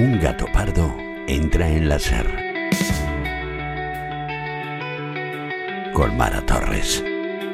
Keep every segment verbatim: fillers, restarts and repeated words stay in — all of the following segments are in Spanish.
Un gato pardo entra en la SER. Con Mara Torres.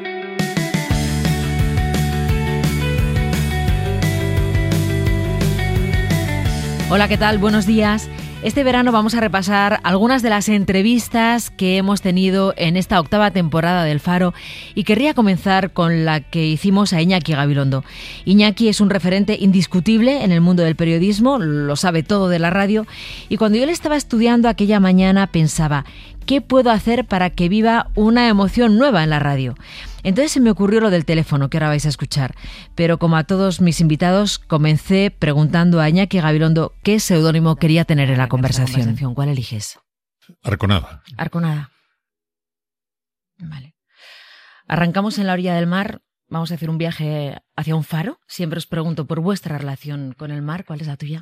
Hola, ¿qué tal? Buenos días. Este verano vamos a repasar algunas de las entrevistas que hemos tenido en esta octava temporada del Faro y querría comenzar con la que hicimos a Iñaki Gabilondo. Iñaki es un referente indiscutible en el mundo del periodismo, lo sabe todo de la radio, y cuando yo le estaba estudiando aquella mañana pensaba, ¿qué puedo hacer para que viva una emoción nueva en la radio? Entonces se me ocurrió lo del teléfono que ahora vais a escuchar, pero como a todos mis invitados comencé preguntando a Iñaki Gabilondo qué seudónimo quería tener en la conversación. ¿Cuál eliges? Arconada. Arconada. Vale. Arrancamos en la orilla del mar, vamos a hacer un viaje hacia un faro. Siempre os pregunto por vuestra relación con el mar, ¿cuál es la tuya?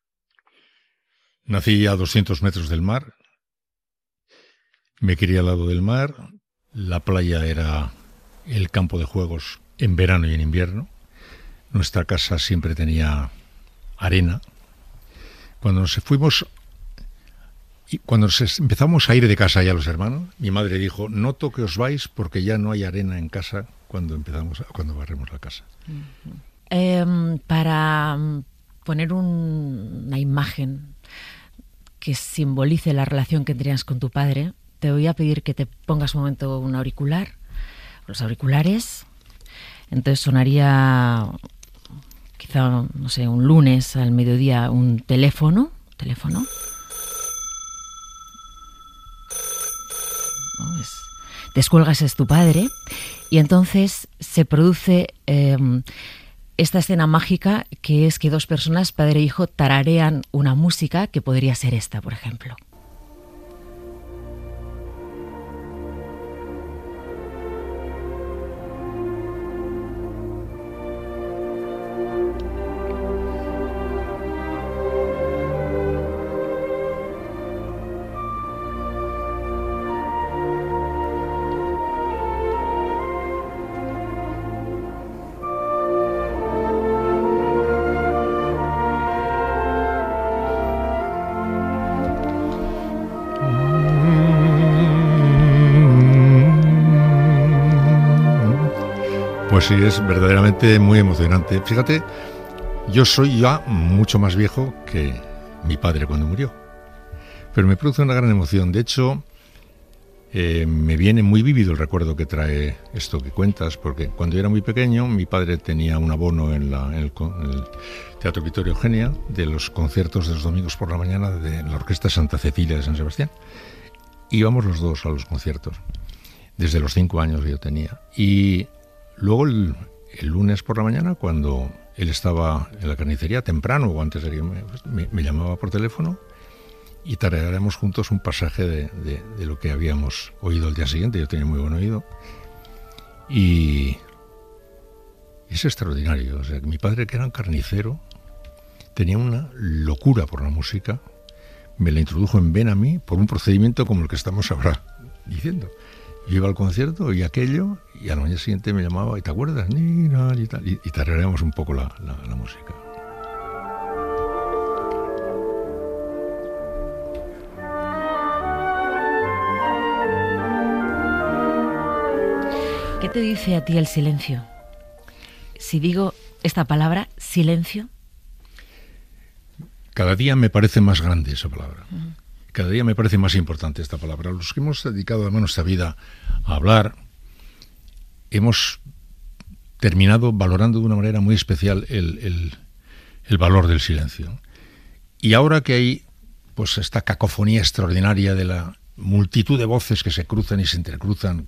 Nací a doscientos metros del mar, me crié al lado del mar, la playa era el campo de juegos en verano y en invierno. Nuestra casa siempre tenía arena. Cuando nos fuimos, cuando nos empezamos a ir de casa ya los hermanos, mi madre dijo, noto que os vais porque ya no hay arena en casa cuando empezamos, cuando barremos la casa. Uh-huh. Eh, para poner un, una imagen que simbolice la relación que tenías con tu padre, te voy a pedir que te pongas un momento un auricular, los auriculares. Entonces sonaría, quizá, no sé, un lunes al mediodía, un teléfono. Teléfono. ¿No? Es, descuelgas, es tu padre. Y entonces se produce eh, esta escena mágica que es que dos personas, padre e hijo, tararean una música que podría ser esta, por ejemplo. Pues sí, es verdaderamente muy emocionante. Fíjate, yo soy ya mucho más viejo que mi padre cuando murió, pero me produce una gran emoción. De hecho, eh, me viene muy vívido el recuerdo que trae esto que cuentas, porque cuando yo era muy pequeño, mi padre tenía un abono en, la, en, el, en el Teatro Victoria Eugenia de los conciertos de los domingos por la mañana de la Orquesta Santa Cecilia de San Sebastián. Íbamos los dos a los conciertos, desde los cinco años que yo tenía. Y luego el, el lunes por la mañana, cuando él estaba en la carnicería temprano o antes de que me, me, me llamaba por teléfono y tarareáramos juntos un pasaje de, de, de lo que habíamos oído el día siguiente. Yo tenía muy buen oído y es extraordinario. O sea, mi padre, que era un carnicero, tenía una locura por la música. Me la introdujo en Ven a mí por un procedimiento como el que estamos ahora diciendo. Yo iba al concierto y aquello, y al mañana siguiente me llamaba, ¿y te acuerdas? Ni, na, y tal, y, y tarareamos un poco la, la, la música. ¿Qué te dice a ti el silencio? Si digo esta palabra, silencio. Cada día me parece más grande esa palabra. Uh-huh. Cada día me parece más importante esta palabra. Los que hemos dedicado además nuestra vida a hablar, hemos terminado valorando de una manera muy especial el, el, el valor del silencio. Y ahora que hay pues esta cacofonía extraordinaria de la multitud de voces que se cruzan y se entrecruzan,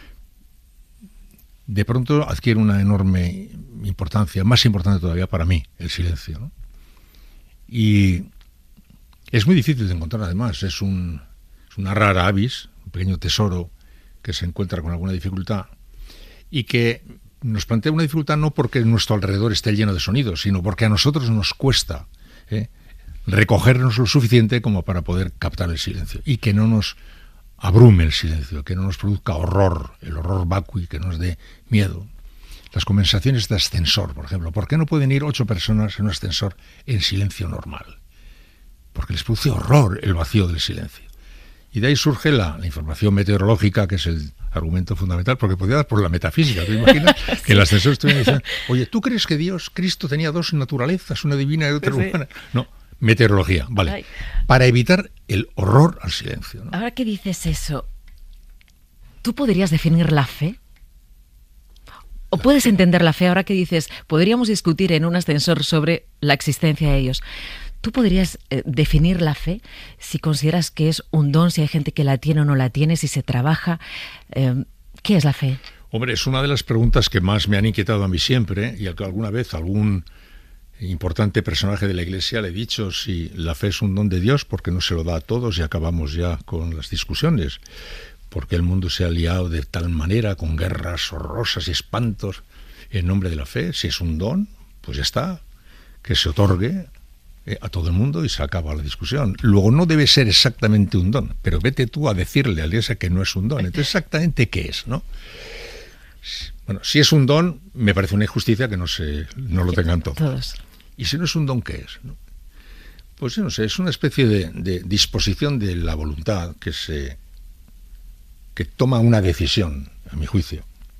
de pronto adquiere una enorme importancia, más importante todavía para mí, el silencio, ¿no? Y es muy difícil de encontrar, además, es, un, es una rara avis, un pequeño tesoro que se encuentra con alguna dificultad y que nos plantea una dificultad no porque nuestro alrededor esté lleno de sonidos, sino porque a nosotros nos cuesta ¿eh? recogernos lo suficiente como para poder captar el silencio y que no nos abrume el silencio, que no nos produzca horror, el horror vacui, que nos dé miedo. Las conversaciones de ascensor, por ejemplo. ¿Por qué no pueden ir ocho personas en un ascensor en silencio normal? porque les produce horror el vacío del silencio. Y de ahí surge la, la información meteorológica, que es el argumento fundamental, porque podía dar por la metafísica. ¿Te imaginas? Sí. Que el ascensor estuviera diciendo, oye, ¿tú crees que Dios, Cristo, tenía dos naturalezas, una divina y otra sí. humana? No, meteorología, vale. Ay. Para evitar el horror al silencio, ¿no? Ahora que dices eso, ¿tú podrías definir la fe? ¿O puedes entender la fe ahora que dices, podríamos discutir en un ascensor sobre la existencia de ellos? ¿Tú podrías eh, definir la fe si consideras que es un don, si hay gente que la tiene o no la tiene, si se trabaja? Eh, ¿Qué es la fe? Hombre, es una de las preguntas que más me han inquietado a mí siempre, y al que alguna vez algún importante personaje de la Iglesia le he dicho si la fe es un don de Dios, porque no se lo da a todos, y acabamos ya con las discusiones. Porque el mundo se ha liado de tal manera, con guerras horrorosas y espantos, en nombre de la fe. Si es un don, pues ya está, que se otorgue a todo el mundo y se acaba la discusión. Luego, no debe ser exactamente un don, pero vete tú a decirle a Iglesia que no es un don. Entonces, ¿exactamente qué es, no? Bueno, si es un don, me parece una injusticia que no se no lo tengan todos. todos. Y si no es un don, ¿qué es? ¿No? Pues yo no sé, es una especie de, de disposición de la voluntad que se que toma una decisión, a mi juicio,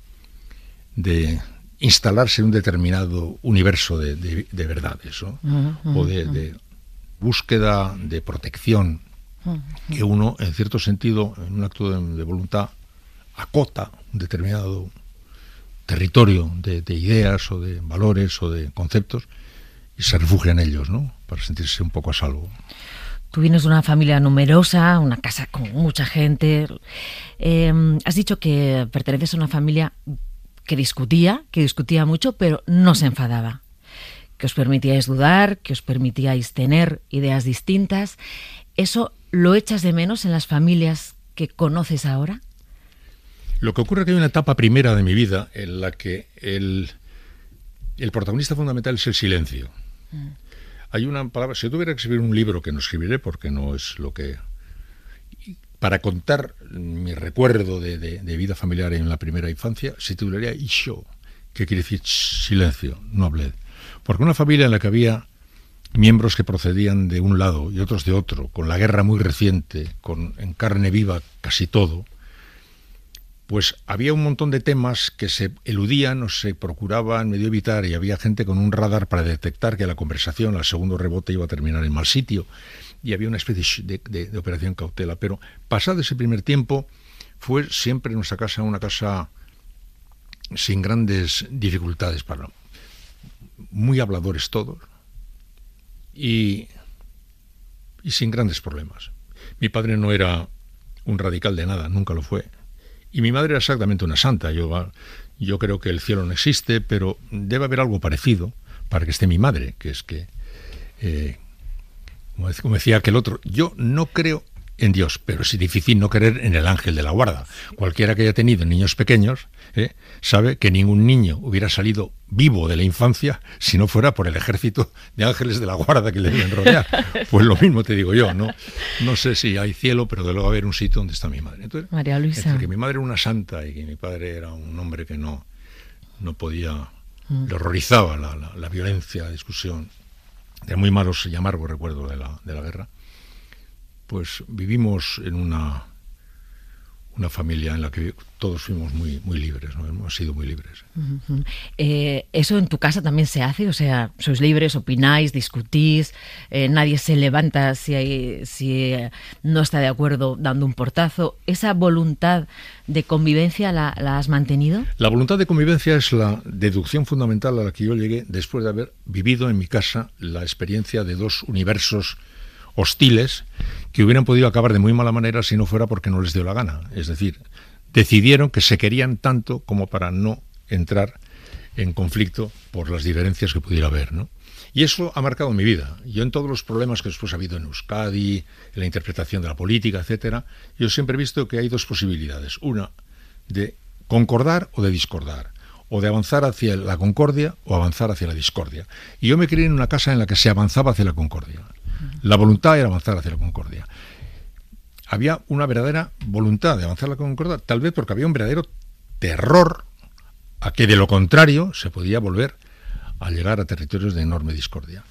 de instalarse en un determinado universo de, de, de verdades, ¿no? Uh-huh, uh-huh. O de, de búsqueda de protección, uh-huh. que uno, en cierto sentido, en un acto de, de voluntad, acota un determinado territorio de, de ideas o de valores o de conceptos y se refugia en ellos, ¿no? Para sentirse un poco a salvo. Tú vienes de una familia numerosa, una casa con mucha gente. Eh, has dicho que perteneces a una familia que discutía, que discutía mucho, pero no se enfadaba, que os permitíais dudar, que os permitíais tener ideas distintas. ¿Eso lo echas de menos en las familias que conoces ahora? Lo que ocurre es que hay una etapa primera de mi vida en la que el, el protagonista fundamental es el silencio. Mm. Hay una palabra, si yo tuviera que escribir un libro, que no escribiré porque no es lo que... Para contar mi recuerdo de, de, de vida familiar en la primera infancia, se titularía Isho, que quiere decir silencio, no hablé. Porque una familia en la que había miembros que procedían de un lado y otros de otro, con la guerra muy reciente, con en carne viva casi todo, pues había un montón de temas que se eludían o se procuraban medio evitar, y había gente con un radar para detectar que la conversación al segundo rebote iba a terminar en mal sitio, y había una especie de, de, de operación cautela. Pero pasado ese primer tiempo, fue siempre en nuestra casa una casa sin grandes dificultades, para muy habladores todos y, y sin grandes problemas. Mi padre no era un radical de nada, nunca lo fue. Y mi madre era exactamente una santa. Yo, yo creo que el cielo no existe, pero debe haber algo parecido para que esté mi madre, que es que, eh, como, como decía aquel otro, yo no creo en Dios, pero es difícil no creer en el ángel de la guarda. Cualquiera que haya tenido niños pequeños eh, sabe que ningún niño hubiera salido vivo de la infancia si no fuera por el ejército de ángeles de la guarda que le deben rodear. Pues lo mismo te digo yo, ¿no? No sé si hay cielo, pero de luego haber un sitio donde está mi madre. Entonces, María Luisa. Entre que mi madre era una santa y que mi padre era un hombre que no, no podía, mm. le horrorizaba la, la, la violencia, la discusión, de muy malos y amargos recuerdos de la, de la guerra, pues vivimos en una, una familia en la que todos fuimos muy, muy libres, ¿no? Hemos sido muy libres. Uh-huh. Eh, ¿Eso en tu casa también se hace? O sea, ¿sois libres, opináis, discutís? Eh, ¿Nadie se levanta si, hay, si no está de acuerdo dando un portazo? ¿Esa voluntad de convivencia la, la has mantenido? La voluntad de convivencia es la deducción fundamental a la que yo llegué después de haber vivido en mi casa la experiencia de dos universos hostiles que hubieran podido acabar de muy mala manera si no fuera porque no les dio la gana. Es decir, decidieron que se querían tanto como para no entrar en conflicto por las diferencias que pudiera haber, ¿no? Y eso ha marcado mi vida. Yo, en todos los problemas que después ha habido en Euskadi, en la interpretación de la política, etcétera, yo siempre he visto que hay dos posibilidades. Una, de concordar o de discordar, o de avanzar hacia la concordia o avanzar hacia la discordia. Y yo me crié en una casa en la que se avanzaba hacia la concordia. La voluntad era avanzar hacia la concordia. Había una verdadera voluntad de avanzar hacia la concordia, tal vez porque había un verdadero terror a que de lo contrario se podía volver a llegar a territorios de enorme discordia.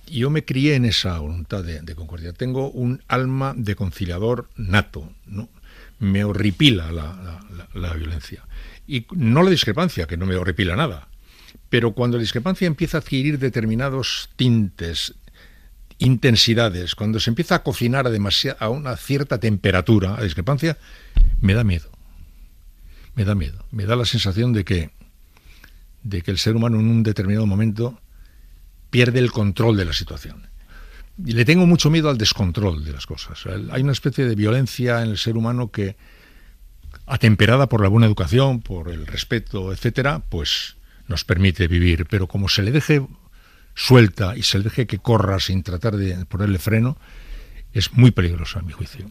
yo me crié en esa voluntad de, de concordia. Tengo un alma de conciliador nato, ¿no? Me horripila la, la, la, la violencia. Y no la discrepancia, que no me horripila nada. Pero cuando la discrepancia empieza a adquirir determinados tintes, intensidades, cuando se empieza a cocinar a, demasiada, a una cierta temperatura, a discrepancia, me da miedo. Me da miedo. Me da la sensación de que, de que el ser humano en un determinado momento pierde el control de la situación. Y le tengo mucho miedo al descontrol de las cosas. Hay una especie de violencia en el ser humano que, atemperada por la buena educación, por el respeto, etcétera, pues nos permite vivir. Pero como se le deje suelta y se le deje que corra sin tratar de ponerle freno, es muy peligroso a mi juicio.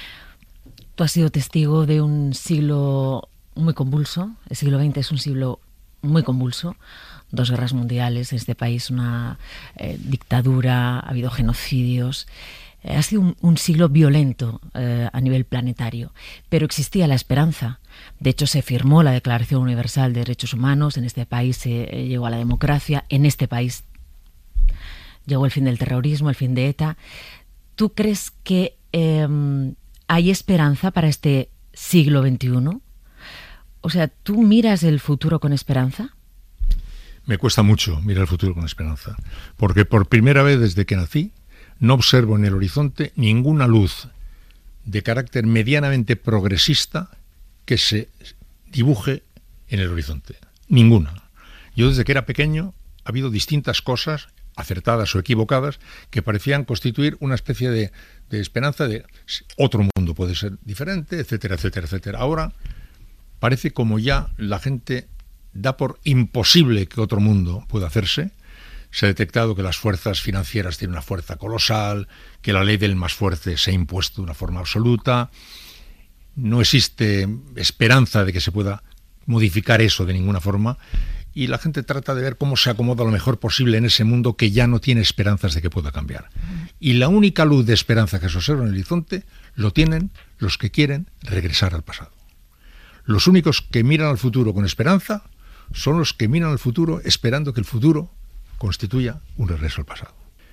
Tú has sido testigo de un siglo muy convulso. El siglo veinte es un siglo muy convulso. Dos guerras mundiales en este país, una eh, dictadura, ha habido genocidios. Eh, ha sido un, un siglo violento eh, a nivel planetario, pero existía la esperanza. De hecho, se firmó la Declaración Universal de Derechos Humanos, en este país se eh, llegó a la democracia, en este país llegó el fin del terrorismo, el fin de ETA. ¿Tú crees que eh, hay esperanza para este siglo veintiuno? O sea, ¿tú miras el futuro con esperanza? Me cuesta mucho mirar el futuro con esperanza, porque por primera vez desde que nací no observo en el horizonte ninguna luz de carácter medianamente progresista que se dibuje en el horizonte. Ninguna. Yo desde que era pequeño ha habido distintas cosas, acertadas o equivocadas, que parecían constituir una especie de, de esperanza de otro mundo puede ser diferente, etcétera, etcétera, etcétera. Ahora parece como ya la gente da por imposible que otro mundo pueda hacerse. Se ha detectado que las fuerzas financieras tienen una fuerza colosal, que la ley del más fuerte se ha impuesto de una forma absoluta. No existe esperanza de que se pueda modificar eso de ninguna forma, y la gente trata de ver cómo se acomoda lo mejor posible en ese mundo que ya no tiene esperanzas de que pueda cambiar. Y la única luz de esperanza que se observa en el horizonte lo tienen los que quieren regresar al pasado. Los únicos que miran al futuro con esperanza son los que miran al futuro esperando que el futuro constituya un regreso al pasado.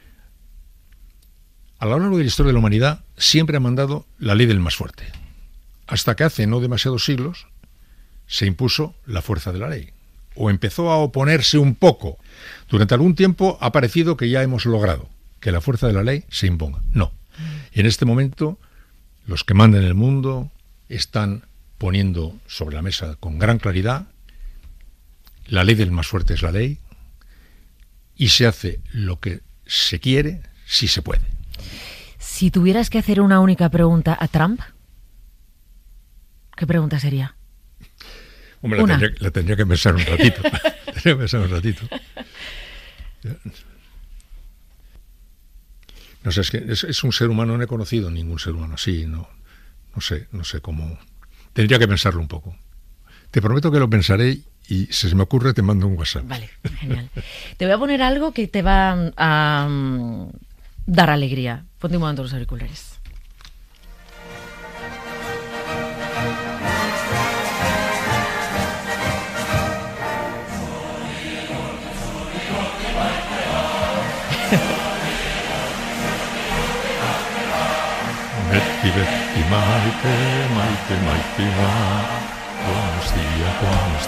A lo largo de la historia de la humanidad siempre ha mandado la ley del más fuerte, hasta que hace no demasiados siglos se impuso la fuerza de la ley, o empezó a oponerse un poco. Durante algún tiempo ha parecido que ya hemos logrado que la fuerza de la ley se imponga. No. Y en este momento los que mandan en el mundo están poniendo sobre la mesa con gran claridad: la ley del más fuerte es la ley, y se hace lo que se quiere si se puede. Si tuvieras que hacer una única pregunta a Trump, ¿qué pregunta sería? Hombre, la tendría, la tendría que pensar un ratito. tendría que pensar un ratito. No sé, es que es, es un ser humano, no he conocido ningún ser humano así, no, no sé, no sé cómo. Tendría que pensarlo un poco. Te prometo que lo pensaré y si se me ocurre te mando un WhatsApp. Vale, genial. Te voy a poner algo que te va a um, dar alegría. Ponte un momento los auriculares. Betty, Betty, Maite, Maite, Maite, buenos días, buenos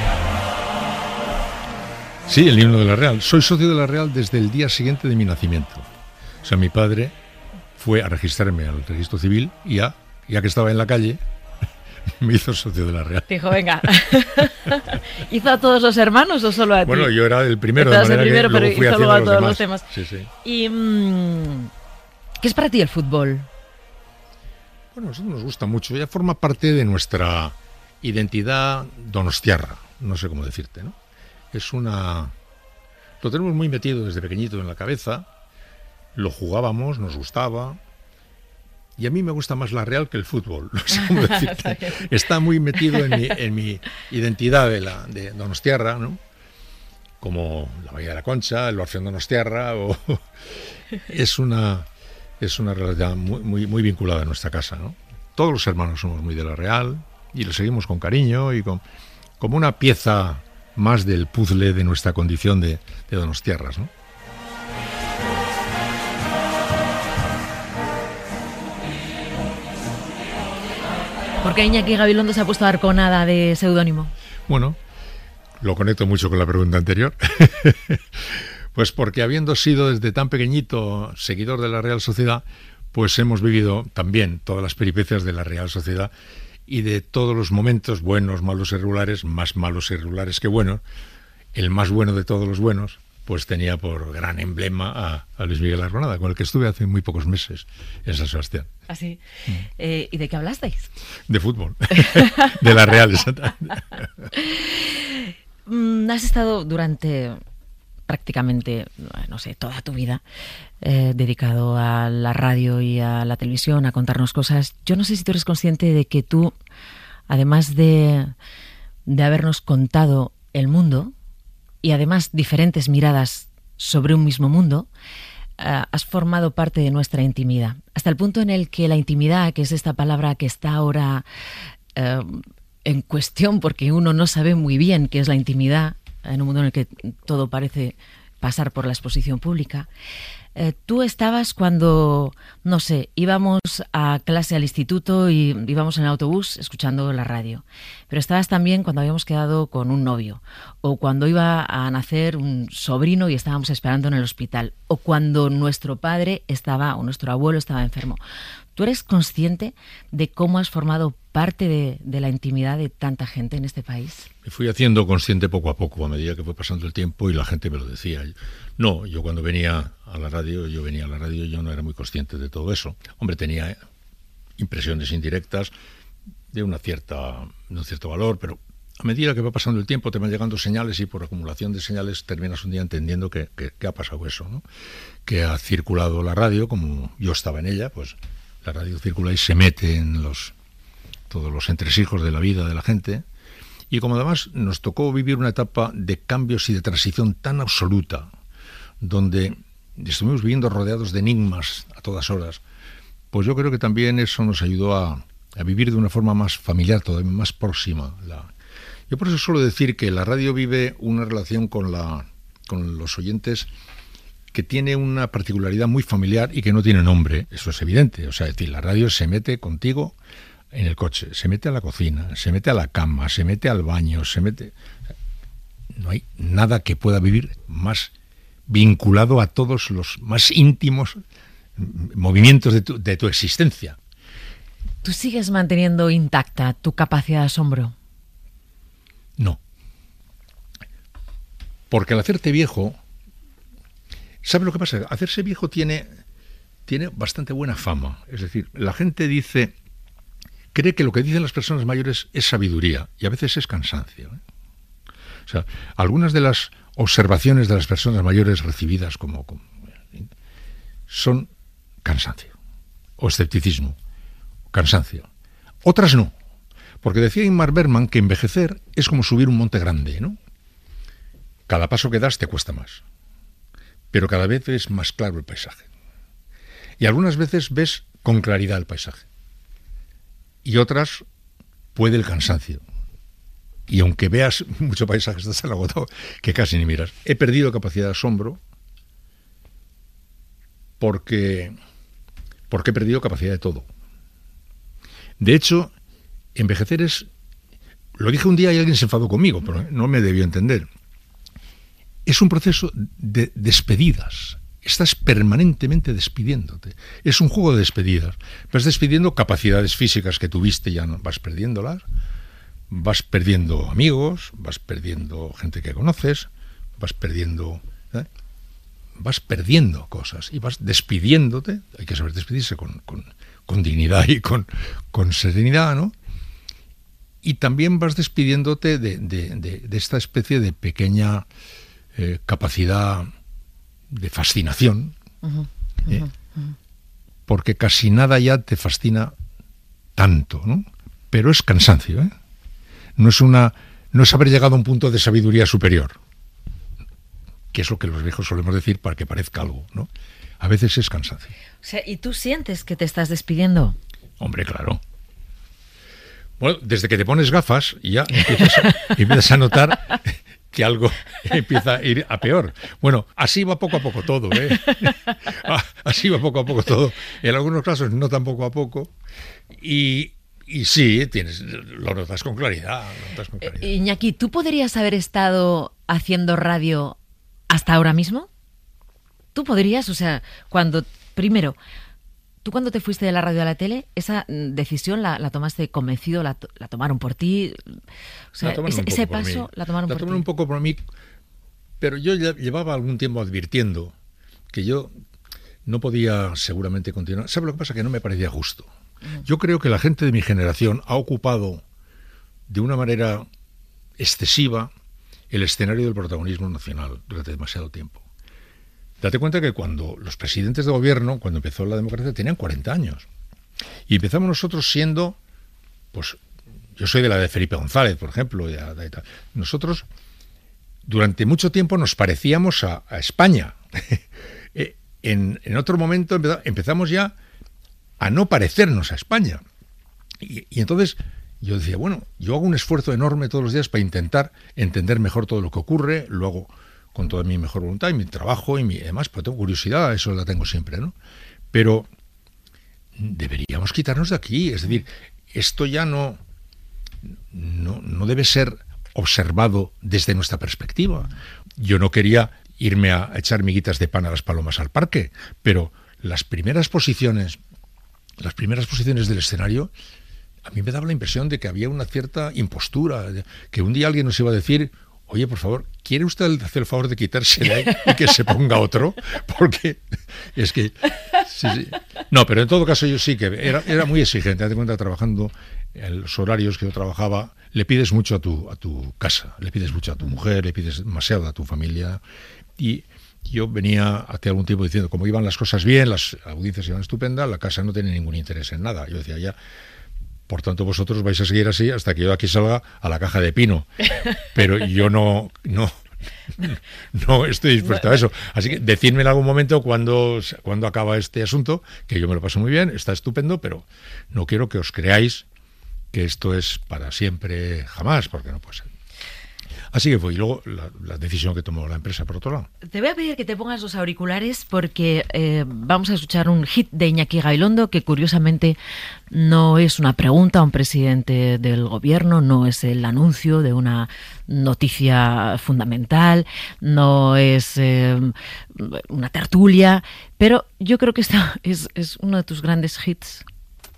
días. Sí, el himno de la Real. Soy socio de la Real desde el día siguiente de mi nacimiento. O sea, mi padre fue a registrarme al registro civil y ya, ya que estaba en la calle, me hizo socio de la Real. Dijo, venga. ¿Hizo a todos los hermanos o solo a ti? Bueno, yo era el primero, de manera el primero, que pero luego fui hizo haciendo luego a los todos demás. los temas. Sí, sí. ¿Y mmm, qué es para ti el fútbol? Bueno, eso nos gusta mucho. Ya forma parte de nuestra identidad donostiarra. No sé cómo decirte, ¿no? Es una... Lo tenemos muy metido desde pequeñito en la cabeza. Lo jugábamos, nos gustaba. Y a mí me gusta más la Real que el fútbol. No sé cómo decirte. Está muy metido en mi, en mi identidad de, la, de donostiarra, ¿no? Como la Bahía de la Concha, el Orfeón Donostiarra. O... Es una... Es una realidad muy, muy, muy vinculada a nuestra casa, ¿no? Todos los hermanos somos muy de la Real y lo seguimos con cariño y con, como una pieza más del puzzle de nuestra condición de, de donostiarras, ¿no? ¿Por qué Iñaki Gabilondo se ha puesto Arconada de seudónimo? Bueno, lo conecto mucho con la pregunta anterior. Pues porque habiendo sido desde tan pequeñito seguidor de la Real Sociedad, pues hemos vivido también todas las peripecias de la Real Sociedad y de todos los momentos buenos, malos y regulares, más malos y regulares que buenos. El más bueno de todos los buenos, pues tenía por gran emblema a, a Luis Miguel Arconada, con el que estuve hace muy pocos meses en San Sebastián. ¿Ah, sí? Mm. Eh, ¿Y de qué hablasteis? De fútbol, de la Real, exactamente. Mm, has estado durante prácticamente, no sé, toda tu vida eh, dedicado a la radio y a la televisión, a contarnos cosas. Yo no sé si tú eres consciente de que tú, además de, de habernos contado el mundo, y además diferentes miradas sobre un mismo mundo, uh, has formado parte de nuestra intimidad. Hasta el punto en el que la intimidad, que es esta palabra que está ahora uh, en cuestión, porque uno no sabe muy bien qué es la intimidad, en un mundo en el que todo parece pasar por la exposición pública. Eh, tú estabas cuando, no sé, íbamos a clase al instituto y íbamos en el autobús escuchando la radio. Pero estabas también cuando habíamos quedado con un novio, o cuando iba a nacer un sobrino y estábamos esperando en el hospital, o cuando nuestro padre estaba, o nuestro abuelo estaba enfermo. ¿Tú eres consciente de cómo has formado parte de, de la intimidad de tanta gente en este país? Me fui haciendo consciente poco a poco, a medida que fue pasando el tiempo y la gente me lo decía. No, yo cuando venía a la radio, yo venía a la radio, yo no era muy consciente de todo eso. Hombre, tenía impresiones indirectas de una cierta, de un cierto valor, pero a medida que va pasando el tiempo te van llegando señales y por acumulación de señales terminas un día entendiendo que, que, que ha pasado eso, ¿no? Que ha circulado la radio, como yo estaba en ella, pues la radio circula y se mete en los todos los entresijos de la vida de la gente. Y como además nos tocó vivir una etapa de cambios y de transición tan absoluta, donde estuvimos viviendo rodeados de enigmas a todas horas, pues yo creo que también eso nos ayudó a, a vivir de una forma más familiar, todavía más próxima. La... Yo por eso suelo decir que la radio vive una relación con, la, con los oyentes que tiene una particularidad muy familiar y que no tiene nombre. Eso es evidente. O sea, es decir, la radio se mete contigo en el coche, se mete a la cocina, se mete a la cama, se mete al baño, se mete... No hay nada que pueda vivir más vinculado a todos los más íntimos movimientos de tu, de tu existencia. ¿Tú sigues manteniendo intacta tu capacidad de asombro? No. Porque al hacerte viejo... ¿Sabes lo que pasa? Hacerse viejo tiene, tiene bastante buena fama. Es decir, la gente dice... cree que lo que dicen las personas mayores es sabiduría y a veces es cansancio, ¿eh? O sea, algunas de las observaciones de las personas mayores recibidas como, como son cansancio o escepticismo, cansancio. Otras no, porque decía Ingmar Bergman que envejecer es como subir un monte grande, ¿no? Cada paso que das te cuesta más, pero cada vez es más claro el paisaje. Y algunas veces ves con claridad el paisaje. Y otras puede el cansancio. Y aunque veas mucho paisaje, estás tan agotado que casi ni miras. He perdido capacidad de asombro porque, porque he perdido capacidad de todo. De hecho, envejecer es... Lo dije un día y alguien se enfadó conmigo, pero no me debió entender. Es un proceso de despedidas. Estás permanentemente despidiéndote. Es un juego de despedidas. Vas despidiendo capacidades físicas que tuviste, ya no vas perdiéndolas. Vas perdiendo amigos, vas perdiendo gente que conoces, vas perdiendo... ¿eh? Vas perdiendo cosas y vas despidiéndote. Hay que saber despedirse con, con, con dignidad y con, con serenidad, ¿no? Y también vas despidiéndote de, de, de, de esta especie de pequeña eh, capacidad de fascinación, uh-huh, ¿eh? uh-huh, uh-huh. Porque casi nada ya te fascina tanto, ¿no? Pero es cansancio, ¿eh? No es una, no es haber llegado a un punto de sabiduría superior, que es lo que los viejos solemos decir para que parezca algo, ¿no? A veces es cansancio. O sea, ¿y tú sientes que te estás despidiendo? Hombre, claro. Bueno, desde que te pones gafas y ya empiezas a, empiezas a notar que algo empieza a ir a peor. Bueno, así va poco a poco todo, ¿eh? Así va poco a poco todo. En algunos casos no tan poco a poco. Y, y sí, tienes, lo notas con claridad. Lo notas con claridad. Eh, Iñaki, ¿tú podrías haber estado haciendo radio hasta ahora mismo? ¿Tú podrías? O sea, cuando, primero, tú cuando te fuiste de la radio a la tele, esa decisión la, la tomaste convencido, la, la tomaron por ti. O sea, ese, ese paso la tomaron la por tomaron ti. un poco por mí, pero yo ya llevaba algún tiempo advirtiendo que yo no podía seguramente continuar. ¿Sabes lo que pasa? Que no me parecía justo. Uh-huh. Yo creo que la gente de mi generación ha ocupado de una manera excesiva el escenario del protagonismo nacional durante demasiado tiempo. Date cuenta que cuando los presidentes de gobierno, cuando empezó la democracia, tenían cuarenta años. Y empezamos nosotros siendo, pues, yo soy de la de Felipe González, por ejemplo. Y y tal. Nosotros, durante mucho tiempo, nos parecíamos a, a España. en, en otro momento empezamos ya a no parecernos a España. Y, y entonces yo decía, bueno, yo hago un esfuerzo enorme todos los días para intentar entender mejor todo lo que ocurre, lo hago con toda mi mejor voluntad y mi trabajo y mi, además, pues tengo curiosidad, eso la tengo siempre, ¿no? Pero deberíamos quitarnos de aquí, es decir, esto ya no, no, no debe ser observado desde nuestra perspectiva. Yo no quería irme a echar miguitas de pan a las palomas al parque, pero las primeras posiciones, las primeras posiciones del escenario, a mí me daba la impresión de que había una cierta impostura, que un día alguien nos iba a decir, oye, por favor, ¿quiere usted hacer el favor de quitarse de ahí y que se ponga otro? Porque es que... Sí, sí. No, pero en todo caso yo sí que era, era muy exigente. Date cuenta, trabajando en los horarios que yo trabajaba, le pides mucho a tu, a tu casa, le pides mucho a tu mujer, le pides demasiado a tu familia. Y yo venía hace algún tiempo diciendo, como iban las cosas bien, las audiencias iban estupendas, la casa no tiene ningún interés en nada. Yo decía, ya... Por tanto, vosotros vais a seguir así hasta que yo aquí salga a la caja de pino. Pero yo no, no, no estoy dispuesto a eso. Así que decidme en algún momento cuando, cuando acaba este asunto, que yo me lo paso muy bien, está estupendo, pero no quiero que os creáis que esto es para siempre, jamás, porque no puede ser. Así que fue. Y luego la, la decisión que tomó la empresa, por otro lado. Te voy a pedir que te pongas los auriculares porque eh, vamos a escuchar un hit de Iñaki Gabilondo que curiosamente no es una pregunta a un presidente del gobierno, no es el anuncio de una noticia fundamental, no es eh, una tertulia, pero yo creo que esta es, es uno de tus grandes hits.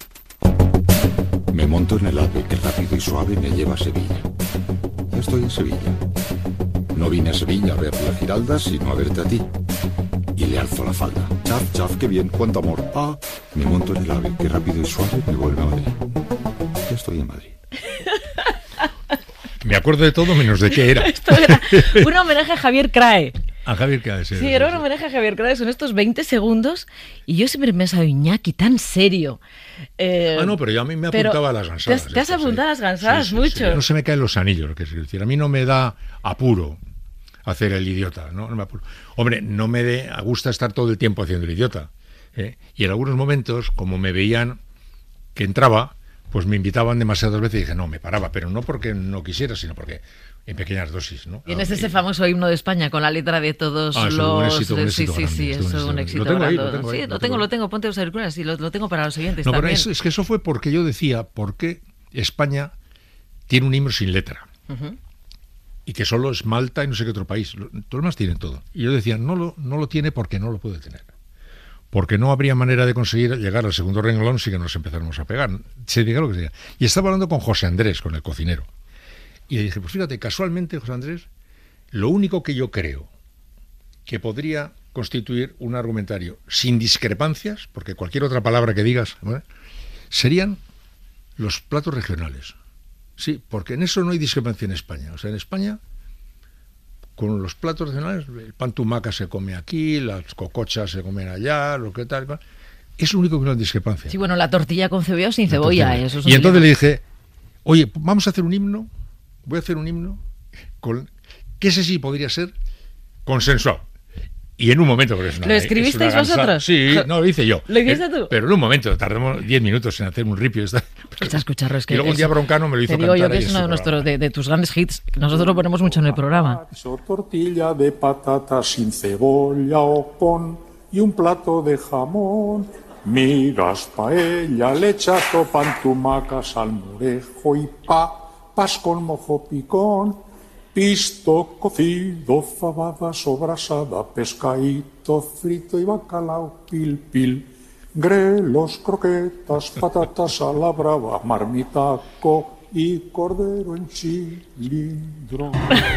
Me monto en el ave que rápido y suave me lleva a Sevilla. Ya estoy en Sevilla. No vine a Sevilla a ver la Giralda, sino a verte a ti. Y le alzo la falda. Chaf, chaf, qué bien, cuánto amor. Ah, me monto en el ave que rápido y suave me vuelve a Madrid. Ya estoy en Madrid. Me acuerdo de todo menos de qué era. Esto era un homenaje a Javier Crae. A Javier Crae, sí. Sí, era un homenaje a Javier Crae, son estos veinte segundos y yo siempre me he pensado, Iñaki, tan serio. Eh, ah, no, pero yo a mí me apuntaba a las gansadas. Te has, te has apuntado a las gansadas sí, sí, mucho. Sí, no se me caen los anillos, que es decir, a mí no me da apuro hacer el idiota, no, no me apuro. Hombre, no me de, gusta estar todo el tiempo haciendo el idiota. ¿eh? Y en algunos momentos, como me veían que entraba, pues me invitaban demasiadas veces y dije, no, me paraba, pero no porque no quisiera, sino porque en pequeñas dosis, ¿no? Tienes ah, ese y... famoso himno de España con la letra de todos ah, los... Un éxito, un éxito sí, grande, sí, sí, es eso es un éxito lo tengo ahí, grande. lo tengo ahí, sí, lo lo tengo, tengo, lo tengo, ponte los auriculares, sí, lo, lo tengo para los oyentes no, también. Pero es, es que eso fue porque yo decía, ¿por qué España tiene un himno sin letra? Uh-huh. Y que solo es Malta y no sé qué otro país. Todos los demás tienen todo. Y yo decía, no lo, no lo tiene porque no lo puede tener. Porque no habría manera de conseguir llegar al segundo renglón si que nos empezáramos a pegar. Se diga lo que sea. Y estaba hablando con José Andrés, con el cocinero. Y le dije, pues fíjate, casualmente, José Andrés, lo único que yo creo que podría constituir un argumentario sin discrepancias, porque cualquier otra palabra que digas, ¿vale?, serían los platos regionales. Sí, porque en eso no hay discrepancia en España. O sea, en España, con los platos regionales, el pan tumaca se come aquí, las cocochas se comen allá, lo que tal, es lo único que no hay discrepancia. Sí, bueno, la tortilla con cebolla o sin cebolla. Eso es un y entonces dilema. le dije, oye, vamos a hacer un himno, voy a hacer un himno, con, que ese sí podría ser consensuado. Y en un momento, porque es una, ¿Lo escribisteis es una vosotros? Sí, no, lo hice yo. ¿Lo hiciste eh, tú? Pero en un momento, tardamos diez minutos en hacer un ripio. Escucha, escucharlo, es que y luego un día es, Broncano me lo hizo te digo cantar. Yo que es uno de, nuestros, de, de tus grandes hits. Nosotros lo ponemos mucho en el programa. Tortilla de patatas sin cebolla o con y un plato de jamón. Migas, paella, lechazo, pantumacas, salmorejo y papas con mojo picón. Pisto, cocido, fabada, sobrasada, pescadito, frito y bacalao, pil, pil. Grelos, croquetas, patatas a la brava, marmitaco y cordero en cilindro.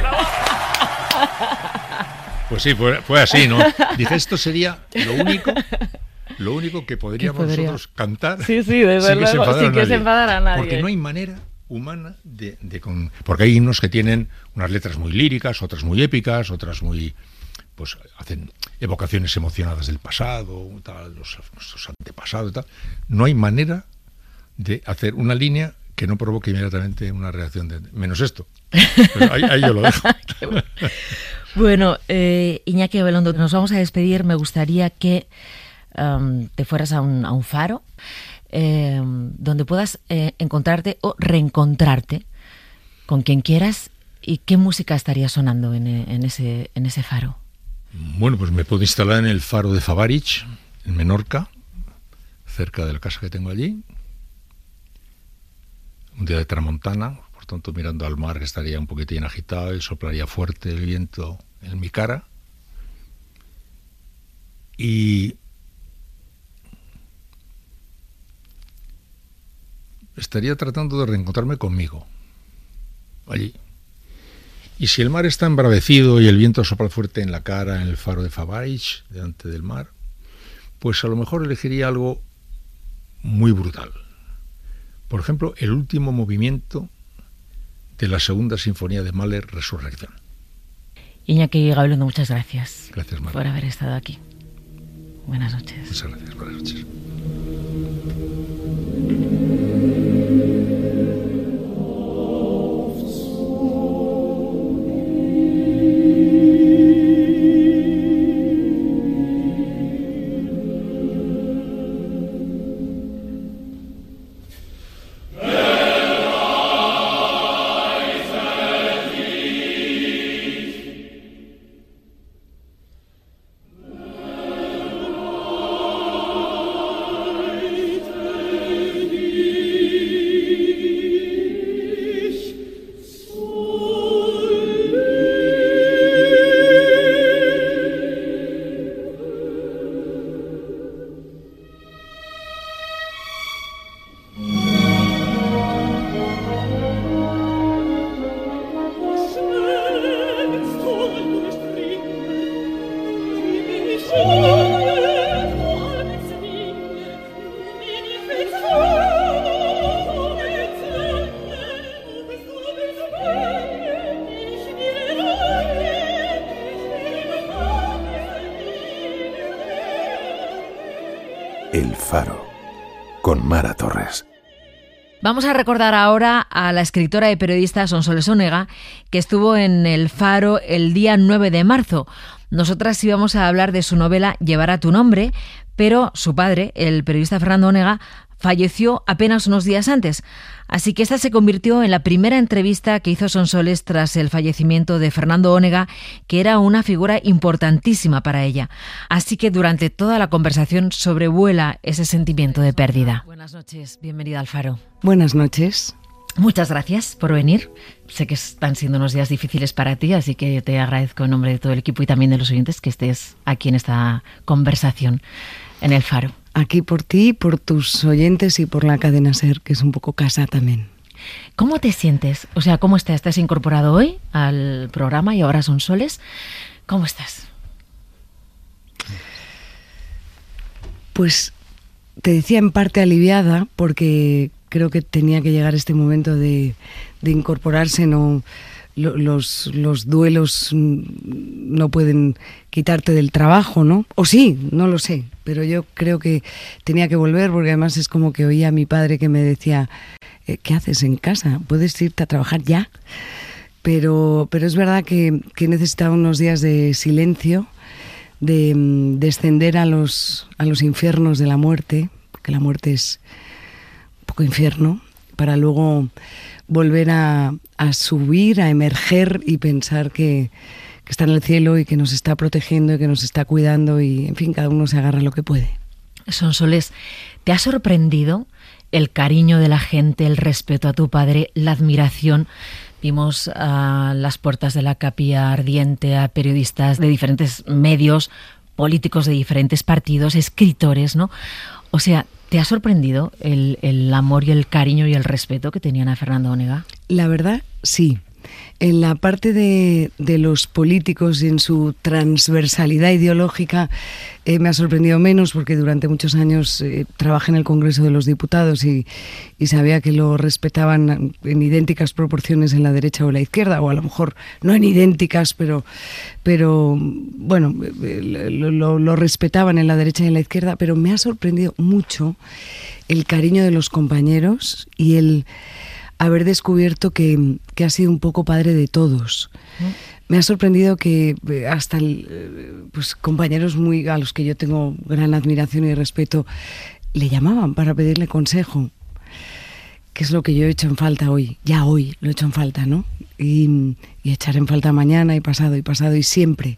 Pues sí, fue, fue así, ¿no? Dije, esto sería lo único, lo único que podríamos podría? nosotros cantar. Sí, sí, desde sin que se luego, enfadara sin que nadie. se enfadara a nadie. Porque no hay manera humana de, de con, porque hay himnos que tienen unas letras muy líricas, otras muy épicas, otras muy, pues hacen evocaciones emocionadas del pasado, tal, los, nuestros antepasados y tal. No hay manera de hacer una línea que no provoque inmediatamente una reacción de, menos esto. Pero ahí, ahí yo lo dejo. bueno, bueno eh, Iñaki Gabilondo, nos vamos a despedir. Me gustaría que um, te fueras a un, a un faro Eh, donde puedas eh, encontrarte o reencontrarte con quien quieras. ¿Y qué música estaría sonando en, en, ese, en ese faro? Bueno, pues me puedo instalar en el faro de Favarich, en Menorca, cerca de la casa que tengo allí. Un día de tramontana, por tanto mirando al mar, que estaría un poquitín agitado y soplaría fuerte el viento en mi cara. Y estaría tratando de reencontrarme conmigo, allí. Y si el mar está embravecido y el viento sopla fuerte en la cara, en el faro de Favarich, delante del mar, pues a lo mejor elegiría algo muy brutal. Por ejemplo, el último movimiento de la segunda sinfonía de Mahler, Resurrección. Iñaki Gabilondo, muchas gracias. Gracias, Mar. Por haber estado aquí. Buenas noches. Muchas gracias, buenas noches. El Faro, con Mara Torres. Vamos a recordar ahora a la escritora y periodista Sonsoles Onega, que estuvo en El Faro el día nueve de marzo. Nosotras íbamos a hablar de su novela Llevará tu nombre, pero su padre, el periodista Fernando Onega, falleció apenas unos días antes. Así que esta se convirtió en la primera entrevista que hizo Sonsoles tras el fallecimiento de Fernando Onega, que era una figura importantísima para ella. Así que durante toda la conversación sobrevuela ese sentimiento de pérdida. Buenas noches, bienvenida al Faro. Buenas noches. Muchas gracias por venir. Sé que están siendo unos días difíciles para ti, así que te agradezco en nombre de todo el equipo y también de los oyentes que estés aquí en esta conversación en El Faro. Aquí por ti, por tus oyentes y por la cadena SER, que es un poco casa también. ¿Cómo te sientes? O sea, ¿cómo estás? ¿Te has incorporado hoy al programa y ahora Sonsoles? ¿Cómo estás? Pues te decía en parte aliviada, porque creo que tenía que llegar este momento de, de incorporarse, no... Los, los duelos no pueden quitarte del trabajo, ¿no? O sí, no lo sé, pero yo creo que tenía que volver porque además es como que oía a mi padre que me decía, ¿qué haces en casa? ¿Puedes irte a trabajar ya? Pero, pero es verdad que, que necesitaba unos días de silencio, de um, descender a los, a los infiernos de la muerte, porque la muerte es un poco infierno, para luego volver a, a subir, a emerger y pensar que, que está en el cielo y que nos está protegiendo y que nos está cuidando y, en fin, cada uno se agarra lo que puede. Sonsoles, ¿te ha sorprendido el cariño de la gente, el respeto a tu padre, la admiración? Vimos a las puertas de la Capilla Ardiente a periodistas de diferentes medios, políticos de diferentes partidos, escritores, ¿no? O sea, ¿te ha sorprendido el, el amor y el cariño y el respeto que tenían a Fernando Onega? La verdad, sí. En la parte de, de los políticos y en su transversalidad ideológica eh, me ha sorprendido menos, porque durante muchos años eh, trabajé en el Congreso de los Diputados y, y sabía que lo respetaban en idénticas proporciones en la derecha o en la izquierda, o a lo mejor no en idénticas, pero, pero bueno, lo, lo, lo respetaban en la derecha y en la izquierda. Pero me ha sorprendido mucho el cariño de los compañeros y el haber descubierto que, que ha sido un poco padre de todos. Me ha sorprendido que hasta el, pues, compañeros muy a los que yo tengo gran admiración y respeto le llamaban para pedirle consejo, que es lo que yo he hecho en falta hoy. Ya hoy lo he hecho en falta, ¿no? Y, y echar en falta mañana y pasado y pasado y siempre.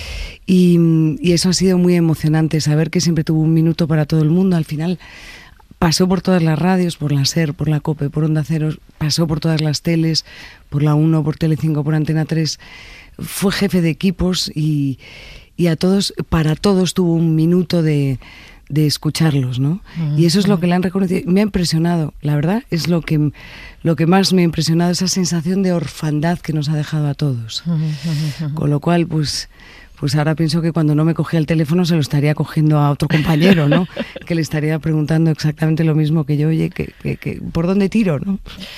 Y, y eso ha sido muy emocionante, saber que siempre tuvo un minuto para todo el mundo. Al final pasó por todas las radios, por la SER, por la COPE, por Onda Cero, pasó por todas las teles, por la uno, por Telecinco, por Antena tres. Fue jefe de equipos y, y a todos, para todos tuvo un minuto de, de escucharlos, ¿no? Uh-huh. Y eso es lo que le han reconocido. Me ha impresionado, la verdad, es lo que, lo que más me ha impresionado, esa sensación de orfandad que nos ha dejado a todos. Uh-huh, uh-huh. Con lo cual, pues... Pues ahora pienso que cuando no me cogía el teléfono se lo estaría cogiendo a otro compañero, ¿no? Que le estaría preguntando exactamente lo mismo que yo, oye, que, que, que, ¿por dónde tiro, no?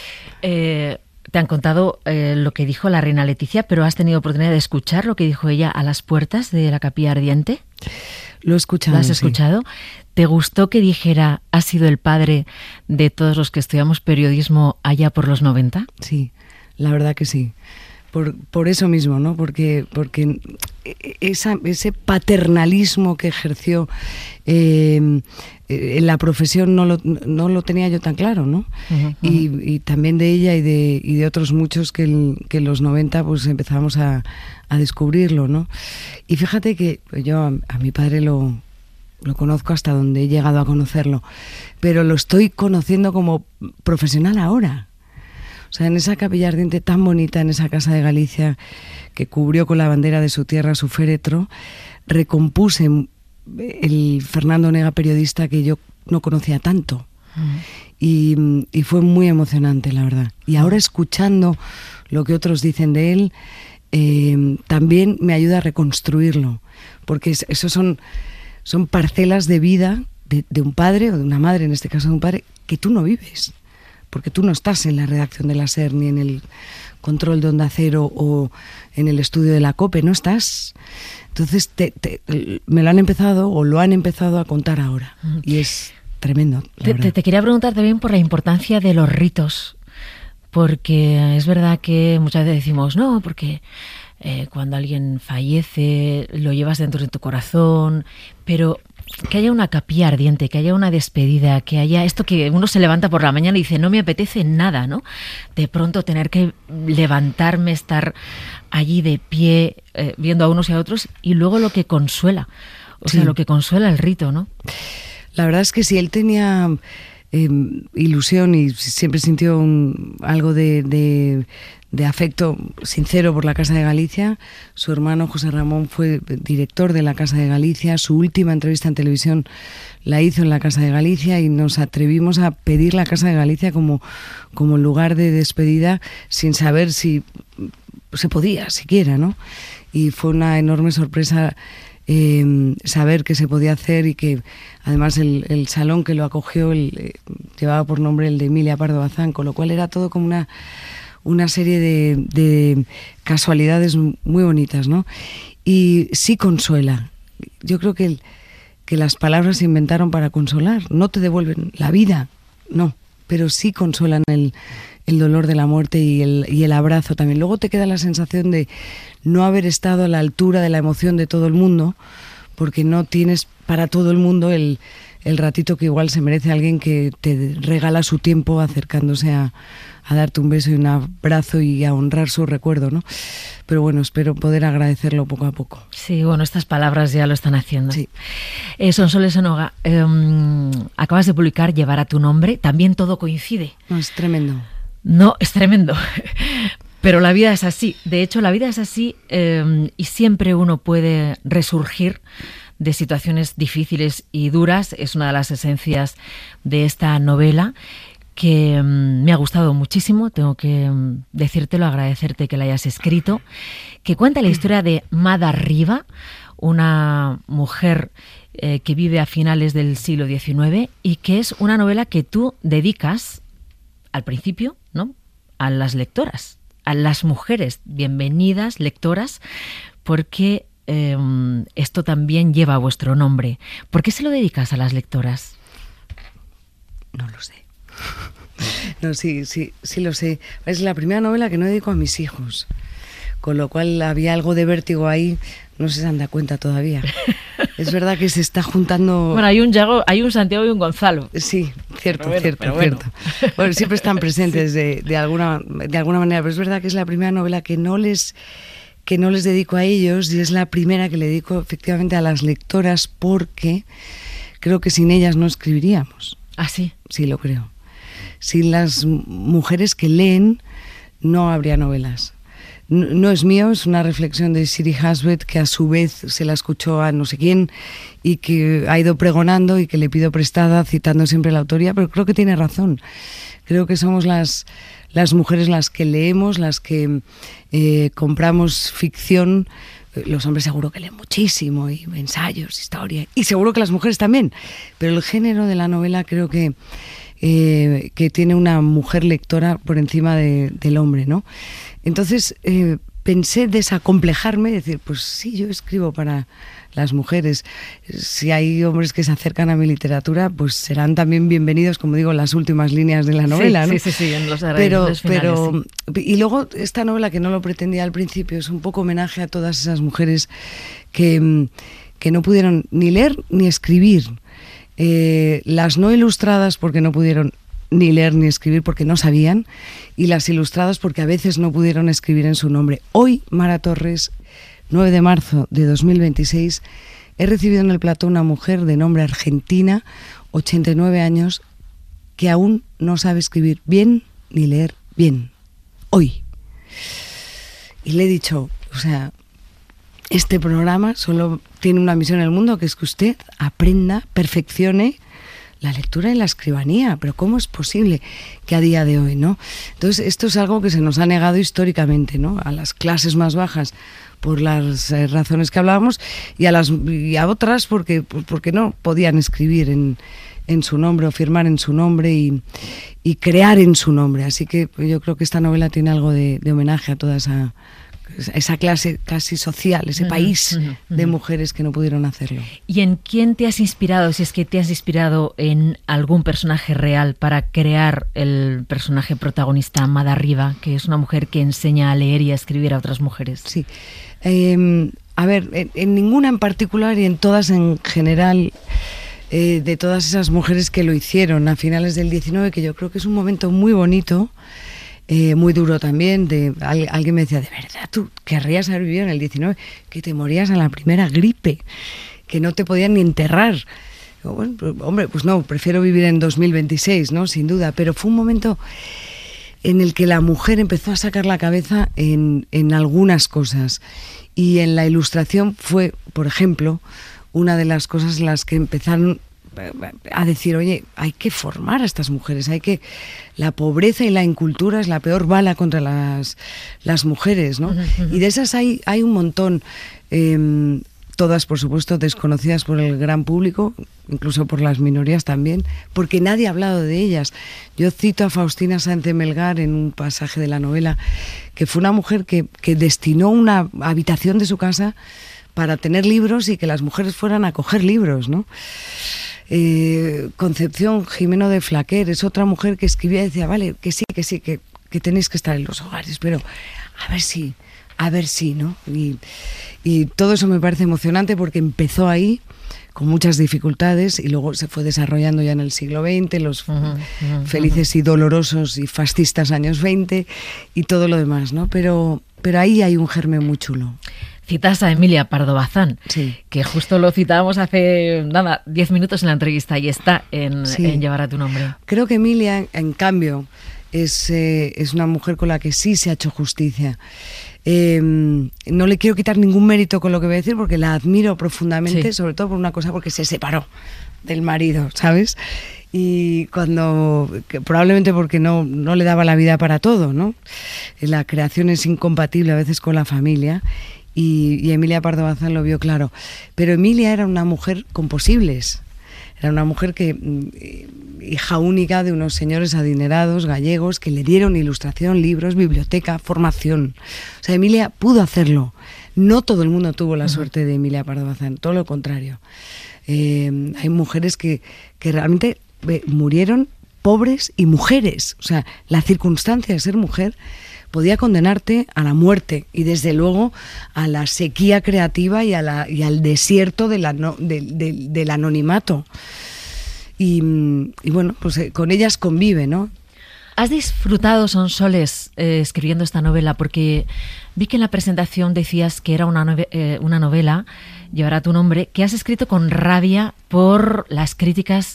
Eh, te han contado eh, lo que dijo la reina Leticia, pero ¿has tenido oportunidad de escuchar lo que dijo ella a las puertas de la Capilla Ardiente? Lo he escuchado. ¿Lo has escuchado? Sí. ¿Te gustó que dijera, ha sido el padre de todos los que estudiamos periodismo allá por los noventa? Sí, la verdad que sí. Por, por eso mismo, ¿no? Porque, porque esa, ese paternalismo que ejerció eh, en la profesión no lo, no lo tenía yo tan claro, ¿no? Uh-huh, uh-huh. Y, y también de ella y de, y de otros muchos que, el, que en los noventa pues empezamos a, a descubrirlo, ¿no? Y fíjate que yo a, a mi padre lo, lo conozco hasta donde he llegado a conocerlo, pero lo estoy conociendo como profesional ahora. O sea, en esa Capilla Ardiente tan bonita, en esa Casa de Galicia, que cubrió con la bandera de su tierra su féretro, recompuse el Fernando Onega periodista que yo no conocía tanto. Uh-huh. Y, y fue muy emocionante, la verdad. Y ahora, escuchando lo que otros dicen de él, eh, también me ayuda a reconstruirlo. Porque esos son, son parcelas de vida de, de un padre, o de una madre, en este caso de un padre, que tú no vives. Porque tú no estás en la redacción de la SER, ni en el control de Onda Cero o en el estudio de la COPE, no estás. Entonces te, te, me lo han empezado o lo han empezado a contar ahora y es tremendo. Te, te, te quería preguntar también por la importancia de los ritos, porque es verdad que muchas veces decimos, no, porque eh, cuando alguien fallece lo llevas dentro de tu corazón, pero... que haya una capilla ardiente, que haya una despedida, que haya esto que uno se levanta por la mañana y dice, no me apetece nada, ¿no? De pronto tener que levantarme, estar allí de pie, eh, viendo a unos y a otros, y luego lo que consuela, o sí. sea, lo que consuela el rito, ¿no? La verdad es que si él tenía eh, ilusión y siempre sintió un, algo de... de de afecto sincero por la Casa de Galicia. Su hermano José Ramón fue director de la Casa de Galicia. Su última entrevista en televisión la hizo en la Casa de Galicia y nos atrevimos a pedir la Casa de Galicia como, como lugar de despedida sin saber si se podía siquiera, ¿no? Y fue una enorme sorpresa eh, saber que se podía hacer y que además el, el salón que lo acogió el, eh, llevaba por nombre el de Emilia Pardo Bazán, con lo cual era todo como una... una serie de, de casualidades muy bonitas, ¿no? Y sí consuela. Yo creo que, el, que las palabras se inventaron para consolar. No te devuelven la vida, no, pero sí consuelan el, el dolor de la muerte y el, y el abrazo también. Luego te queda la sensación de no haber estado a la altura de la emoción de todo el mundo, porque no tienes para todo el mundo el, el ratito que igual se merece alguien que te regala su tiempo acercándose a, a darte un beso y un abrazo y a honrar su recuerdo, ¿no? Pero bueno, espero poder agradecerlo poco a poco. Sí, bueno, estas palabras ya lo están haciendo. Sí. Eh, Sonsoles Onoga, eh, acabas de publicar Llevar a tu nombre, también todo coincide. No, es tremendo. No, es tremendo. Pero la vida es así. De hecho, la vida es así eh, y siempre uno puede resurgir de situaciones difíciles y duras. Es una de las esencias de esta novela que um, me ha gustado muchísimo. Tengo que um, decírtelo, agradecerte que la hayas escrito, que cuenta la historia de Mada Riva, una mujer eh, que vive a finales del siglo diecinueve y que es una novela que tú dedicas al principio, ¿no?, a las lectoras, a las mujeres. Bienvenidas, lectoras, porque eh, esto también lleva vuestro nombre. ¿Por qué se lo dedicas a las lectoras? No lo sé. No, sí, sí, sí lo sé. Es la primera novela que no dedico a mis hijos, con lo cual había algo de vértigo ahí. No se han dado cuenta todavía. Es verdad que se está juntando... Bueno, hay un Yago, hay un Santiago y un Gonzalo. Sí, cierto, bueno, cierto, bueno. cierto. Bueno, siempre están presentes sí. de, de, alguna, de alguna manera, pero es verdad que es la primera novela que no les... que no les dedico a ellos y es la primera que le dedico efectivamente a las lectoras porque creo que sin ellas no escribiríamos. ¿Ah, sí? Sí, lo creo. Sin las mujeres que leen no habría novelas. No, no es mío, es una reflexión de Siri Hasbet que a su vez se la escuchó a no sé quién y que ha ido pregonando y que le pido prestada citando siempre la autoría, pero creo que tiene razón. Creo que somos las... las mujeres las que leemos, las que eh, compramos ficción. Los hombres seguro que leen muchísimo, y ensayos, historia, y seguro que las mujeres también, pero el género de la novela creo que, eh, que tiene una mujer lectora por encima de, del hombre, ¿no? Entonces eh, pensé desacomplejarme, decir, pues sí, yo escribo para las mujeres. Si hay hombres que se acercan a mi literatura, pues serán también bienvenidos, como digo, las últimas líneas de la novela, sí, ¿no? Sí, sí, sí, en los pero, finales, pero sí. Y luego esta novela, que no lo pretendía al principio, es un poco homenaje a todas esas mujeres que, que no pudieron ni leer ni escribir. Eh, las no ilustradas porque no pudieron ni leer ni escribir porque no sabían, y las ilustradas porque a veces no pudieron escribir en su nombre. Hoy, Mara Torres, nueve de marzo de dos mil veintiséis, he recibido en el plató una mujer de nombre Argentina, ochenta y nueve años, que aún no sabe escribir bien ni leer bien. Hoy. Y le he dicho, o sea, este programa solo tiene una misión en el mundo, que es que usted aprenda, perfeccione la lectura y la escribanía, pero ¿cómo es posible que a día de hoy, no? Entonces, esto es algo que se nos ha negado históricamente, ¿no? A las clases más bajas por las eh, razones que hablábamos, y a las y a otras porque pues porque no podían escribir en, en su nombre o firmar en su nombre y, y crear en su nombre. Así que yo creo que esta novela tiene algo de, de homenaje a toda esa esa clase casi social, ese país uh-huh, uh-huh. de mujeres que no pudieron hacerlo. ¿Y en quién te has inspirado, si es que te has inspirado en algún personaje real para crear el personaje protagonista, Mada Riva, que es una mujer que enseña a leer y a escribir a otras mujeres? Sí. Eh, a ver, en, en ninguna en particular y en todas en general, eh, de todas esas mujeres que lo hicieron a finales del diecinueve, que yo creo que es un momento muy bonito, Eh, muy duro también. De, al, alguien me decía, ¿de verdad tú querrías haber vivido en el diecinueve? Que te morías a la primera gripe, que no te podían ni enterrar. Digo, bueno, pues, hombre, pues no, prefiero vivir en dos mil veintiséis, ¿no? Sin duda, pero fue un momento en el que la mujer empezó a sacar la cabeza en, en algunas cosas, y en la ilustración fue, por ejemplo, una de las cosas en las que empezaron a decir, oye, hay que formar a estas mujeres, hay que... La pobreza y la incultura es la peor bala contra las, las mujeres, ¿no? Uh-huh, uh-huh. Y de esas hay, hay un montón, eh, todas, por supuesto, desconocidas por el gran público, incluso por las minorías también, porque nadie ha hablado de ellas. Yo cito a Faustina Sáenz de Melgar en un pasaje de la novela, que fue una mujer que, que destinó una habitación de su casa para tener libros y que las mujeres fueran a coger libros, ¿no? Eh, Concepción Jimeno de Flaquer es otra mujer que escribía y decía, vale, que sí, que sí, que, que tenéis que estar en los hogares, pero a ver si a ver si, ¿no? Y, y todo eso me parece emocionante porque empezó ahí, con muchas dificultades, y luego se fue desarrollando ya en el siglo veinte, los uh-huh, uh-huh, felices y dolorosos y fascistas años veinte y todo lo demás, ¿no? Pero, pero ahí hay un germen muy chulo. Citas a Emilia Pardo Bazán, sí. que justo lo citábamos hace, nada, diez minutos en la entrevista y está en, sí. en Llevará tu nombre. Creo que Emilia, en cambio, es, eh, es una mujer con la que sí se ha hecho justicia. Eh, no le quiero quitar ningún mérito con lo que voy a decir porque la admiro profundamente, sí. sobre todo por una cosa, porque se separó del marido, ¿sabes? Y cuando, que probablemente porque no, no le daba la vida para todo, ¿no? La creación es incompatible a veces con la familia y, y Emilia Pardo Bazán lo vio claro. Pero Emilia era una mujer con posibles. Era una mujer que, hija única de unos señores adinerados gallegos que le dieron ilustración, libros, biblioteca, formación. O sea, Emilia pudo hacerlo. No todo el mundo tuvo la suerte de Emilia Pardo Bazán, todo lo contrario. Eh, hay mujeres que, que realmente eh, murieron pobres y mujeres. O sea, la circunstancia de ser mujer podía condenarte a la muerte y desde luego a la sequía creativa y, a la, y al desierto de la no, de, de, del anonimato. Y, y bueno, pues eh, con ellas convive, ¿no? ¿Has disfrutado, Sonsoles, eh, escribiendo esta novela? Porque vi que en la presentación decías que era una, nove- eh, una novela, Llevará tu nombre, que has escrito con rabia por las críticas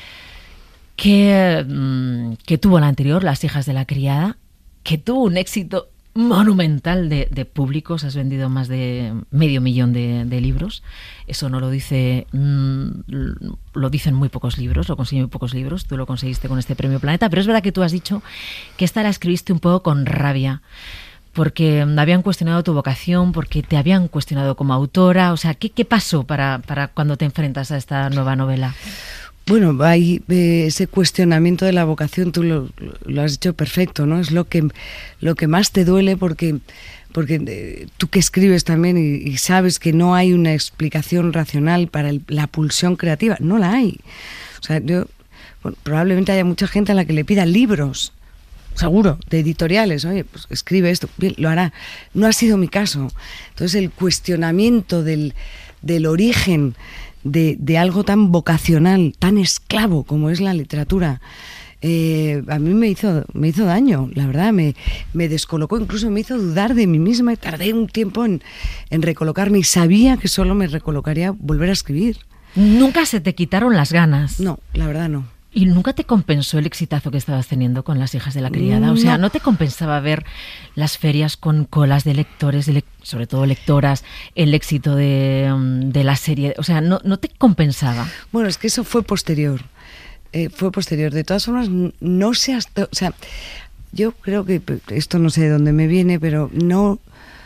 que, mm, que tuvo la anterior, Las hijas de la criada, que tuvo un éxito monumental de, de públicos, has vendido más de medio millón de, de libros. Eso no lo dice, mmm, lo dicen muy pocos libros, lo consiguen muy pocos libros, tú lo conseguiste con este Premio Planeta, pero es verdad que tú has dicho que esta la escribiste un poco con rabia, porque habían cuestionado tu vocación, porque te habían cuestionado como autora, o sea, ¿qué, qué pasó para, para cuando te enfrentas a esta nueva novela? Bueno, hay eh, ese cuestionamiento de la vocación, tú lo, lo has dicho perfecto, ¿no? Es lo que, lo que más te duele porque, porque eh, tú que escribes también y, y sabes que no hay una explicación racional para el, la pulsión creativa, no la hay. O sea, yo, bueno, probablemente haya mucha gente a la que le pida libros, seguro, de editoriales, oye, pues escribe esto, bien, lo hará. No ha sido mi caso. Entonces el cuestionamiento del, del origen De, de algo tan vocacional, tan esclavo como es la literatura, eh, a mí me hizo, me hizo daño, la verdad, me, me descolocó, incluso me hizo dudar de mí misma y tardé un tiempo en, en recolocarme y sabía que solo me recolocaría volver a escribir. ¿Nunca se te quitaron las ganas? No, la verdad no. ¿Y nunca te compensó el exitazo que estabas teniendo con Las hijas de la criada? O sea, ¿no te compensaba ver las ferias con colas de lectores, de le- sobre todo lectoras, el éxito de, de la serie? O sea, ¿no, no te compensaba? Bueno, es que eso fue posterior. Eh, fue posterior. De todas formas, no sé hasta... O sea, yo creo que esto no sé de dónde me viene, pero no...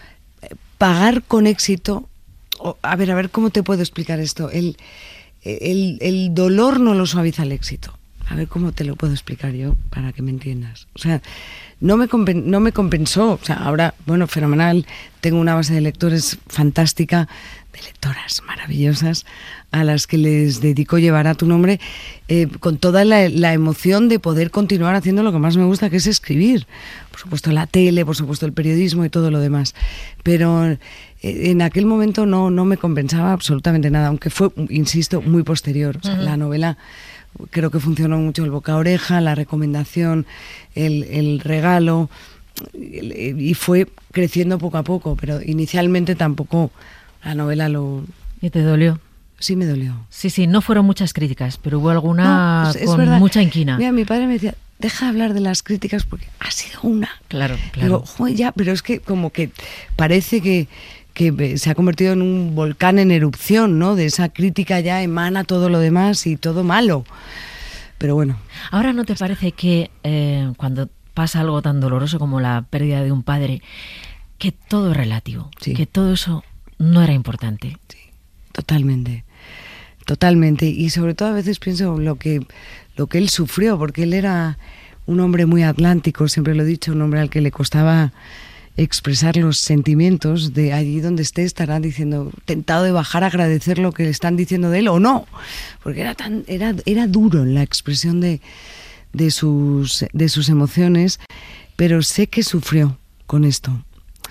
Pagar con éxito... O, a ver, a ver, ¿cómo te puedo explicar esto? El, el, el dolor no lo suaviza el éxito. A ver cómo te lo puedo explicar yo para que me entiendas. O sea, no me, compen- no me compensó. O sea, ahora, bueno, fenomenal. Tengo una base de lectores fantástica, de lectoras maravillosas, a las que les dedico Llevará tu nombre, eh, con toda la, la emoción de poder continuar haciendo lo que más me gusta, que es escribir. Por supuesto la tele, por supuesto el periodismo y todo lo demás. Pero eh, en aquel momento no, no me compensaba absolutamente nada, aunque fue, insisto, muy posterior. O sea, uh-huh. La novela... Creo que funcionó mucho el boca a oreja, la recomendación, el, el regalo, el, y fue creciendo poco a poco, pero inicialmente tampoco la novela lo... ¿Y te dolió? Sí, me dolió. Sí, sí, no fueron muchas críticas, pero hubo alguna no, es, es con verdad. mucha inquina. Mira, mi padre me decía, deja de hablar de las críticas porque ha sido una. Claro, claro. Digo, joder, ya, pero es que como que parece que... que se ha convertido en un volcán en erupción, ¿no? De esa crítica ya emana todo lo demás y todo malo. Pero bueno. Ahora, ¿no te parece que eh, cuando pasa algo tan doloroso como la pérdida de un padre, que todo es relativo? Sí. Que todo eso no era importante. Sí, totalmente. Totalmente. Y sobre todo a veces pienso lo que, lo que él sufrió, porque él era un hombre muy atlántico, siempre lo he dicho, un hombre al que le costaba expresar los sentimientos. De allí donde esté estará diciendo, tentado de bajar a agradecer lo que le están diciendo de él o no, porque era tan era era duro en la expresión de de sus de sus emociones, pero sé que sufrió con esto,